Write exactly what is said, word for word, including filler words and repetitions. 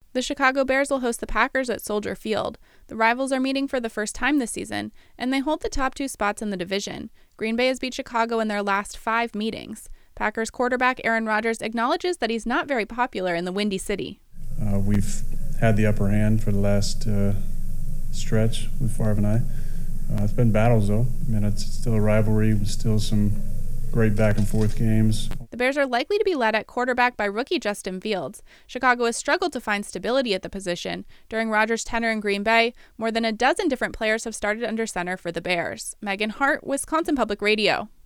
The Chicago Bears will host the Packers at Soldier Field. The rivals are meeting for the first time this season, and they hold the top two spots in the division. Green Bay has beat Chicago in their last five meetings. Packers quarterback Aaron Rodgers acknowledges that he's not very popular in the Windy City. Uh, we've had the upper hand for the last uh, stretch with Favre and I. Uh, it's been battles, though. I mean, it's still a rivalry, still some great back-and-forth games. The Bears are likely to be led at quarterback by rookie Justin Fields. Chicago has struggled to find stability at the position. During Rodgers' tenure in Green Bay, more than a dozen different players have started under center for the Bears. Megan Hart, Wisconsin Public Radio.